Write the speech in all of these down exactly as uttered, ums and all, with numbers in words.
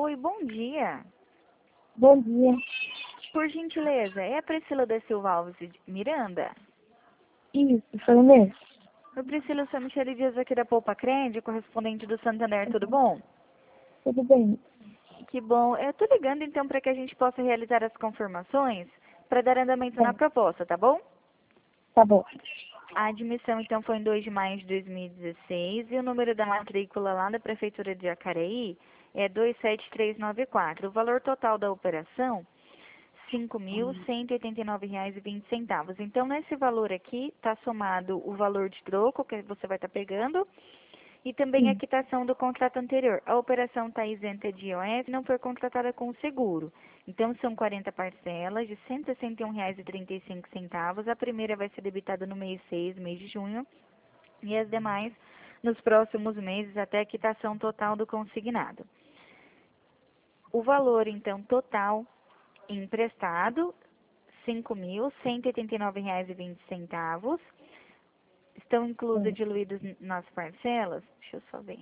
Oi, bom dia. Bom dia. Por gentileza, é a Priscila da Silva Alves de Miranda? Isso, foi mesmo? Oi, Priscila, eu sou a Michele Dias aqui da Poupa Crende, correspondente do Santander, tudo bom? Tudo bem. Que bom. Eu tô ligando então para que a gente possa realizar as confirmações para dar andamento na Bom, proposta, tá bom? tá bom. A admissão então foi em dois de maio de dois mil e dezesseis e o número da matrícula lá da Prefeitura de Jacareí é dois sete três nove quatro. O valor total da operação cinco mil cento e oitenta e nove reais e vinte centavos. Então, nesse valor aqui, está somado o valor de troco que você vai estar pegando e também a Sim, quitação do contrato anterior. A operação está isenta de I O F, não foi contratada com seguro. Então, são quarenta parcelas de cento e sessenta e um reais e trinta e cinco centavos. A primeira vai ser debitada no mês seis, mês de junho, e as demais nos próximos meses até a quitação total do consignado. O valor, então, total emprestado, cinco mil cento e oitenta e nove reais e vinte centavos. Estão inclusos sim. diluídos nas parcelas, deixa eu só ver.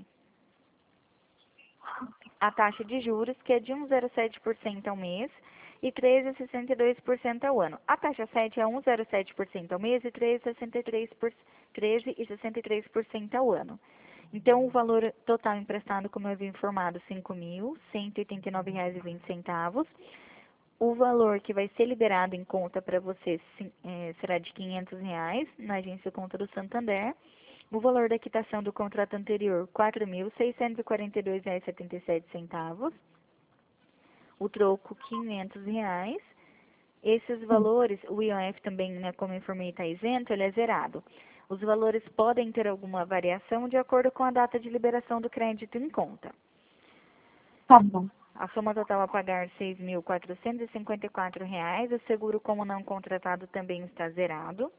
A taxa de juros, que é de um vírgula zero sete por cento ao mês e treze vírgula sessenta e dois por cento ao ano. A taxa sete é um vírgula zero sete por cento ao mês e treze vírgula sessenta e três por cento treze vírgula sessenta e três por cento ao ano. Então, o valor total emprestado, como eu havia informado, cinco mil cento e oitenta e nove reais e vinte centavos. O valor que vai ser liberado em conta para você é, será de quinhentos reais na agência Conta do Santander. O valor da quitação do contrato anterior, quatro mil seiscentos e quarenta e dois reais e setenta e sete centavos. O troco, quinhentos reais. Esses Sim. valores, o I O F também, né, como eu informei, está isento, ele é zerado. Os valores podem ter alguma variação de acordo com a data de liberação do crédito em conta. Tá bom. A soma total a pagar seis mil quatrocentos e cinquenta e quatro reais. O seguro como não contratado também está zerado.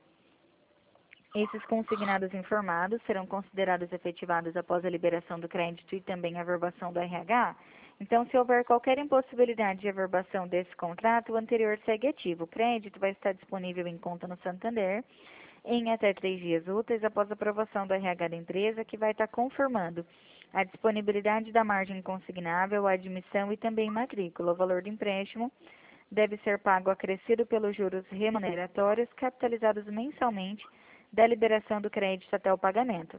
Esses consignados informados serão considerados efetivados após a liberação do crédito e também a averbação do R H. Então, se houver qualquer impossibilidade de averbação desse contrato, o anterior segue ativo. O crédito vai estar disponível em conta no Santander em até três dias úteis após a aprovação do R H da empresa, que vai estar confirmando a disponibilidade da margem consignável, a admissão e também matrícula. O valor do empréstimo deve ser pago acrescido pelos juros remuneratórios capitalizados mensalmente da liberação do crédito até o pagamento.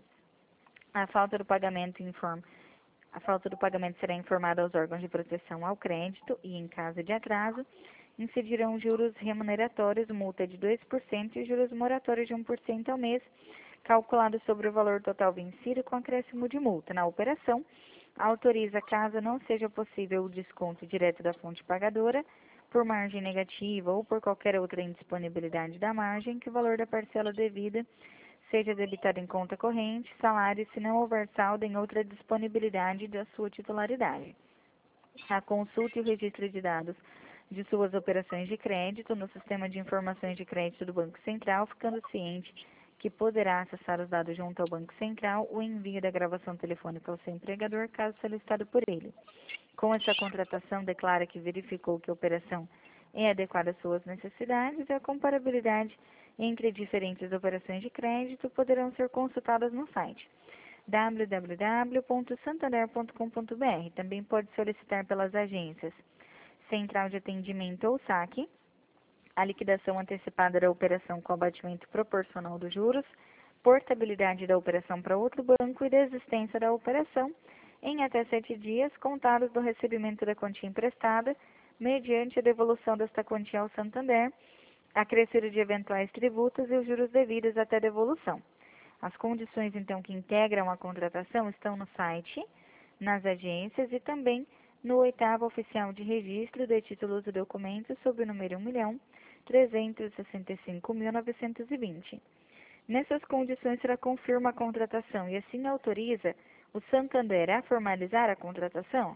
A falta do pagamento informa a falta do pagamento será informada aos órgãos de proteção ao crédito e, em caso de atraso, incidirão juros remuneratórios, multa de dois por cento e juros moratórios de um por cento ao mês, calculado sobre o valor total vencido com acréscimo de multa. Na operação, autoriza, caso não seja possível o desconto direto da fonte pagadora, por margem negativa ou por qualquer outra indisponibilidade da margem, que o valor da parcela devida seja debitado em conta corrente, salário, se não houver saldo em outra disponibilidade da sua titularidade. A consulta e o registro de dados de suas operações de crédito no Sistema de Informações de Crédito do Banco Central, ficando ciente que poderá acessar os dados junto ao Banco Central o envio da gravação telefônica ao seu empregador, caso solicitado por ele. Com essa contratação, declara que verificou que a operação é adequada às suas necessidades e a comparabilidade entre diferentes operações de crédito poderão ser consultadas no site w w w ponto santander ponto com ponto b r. Também pode solicitar pelas agências Central de Atendimento ou saque a liquidação antecipada da operação com abatimento proporcional dos juros, portabilidade da operação para outro banco e desistência da operação em até sete dias contados do recebimento da quantia emprestada, mediante a devolução desta quantia ao Santander, acrescido de eventuais tributos e os juros devidos até devolução. As condições, então, que integram a contratação estão no site, nas agências e também no oitavo oficial de registro de títulos e documentos sob o número um milhão trezentos e sessenta e cinco mil novecentos e vinte. Nessas condições, será confirma a contratação e assim autoriza o Santander a formalizar a contratação?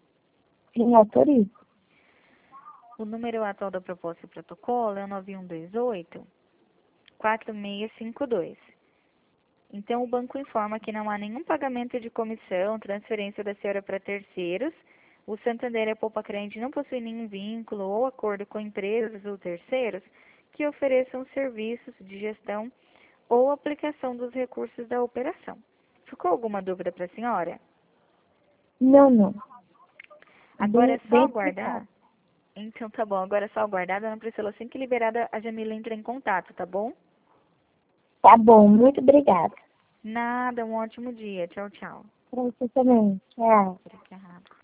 Sim, autorizo. O número atual da proposta e protocolo é o nove um dois oito, quatro seis cinco dois. Então, o banco informa que não há nenhum pagamento de comissão, transferência da senhora para terceiros. O Santander e a Poupa Crente não possuem nenhum vínculo ou acordo com empresas ou terceiros que ofereçam serviços de gestão ou aplicação dos recursos da operação. Ficou alguma dúvida para a senhora? Não, não. Agora é Bem- só bem aguardar? explicado. Então tá bom, agora é só aguardar, dona Priscila. Assim que liberada, a Jamila entra em contato, tá bom? Tá bom, muito obrigada. Nada, um ótimo dia. Tchau, tchau. Pra você também. Tchau. Obrigada.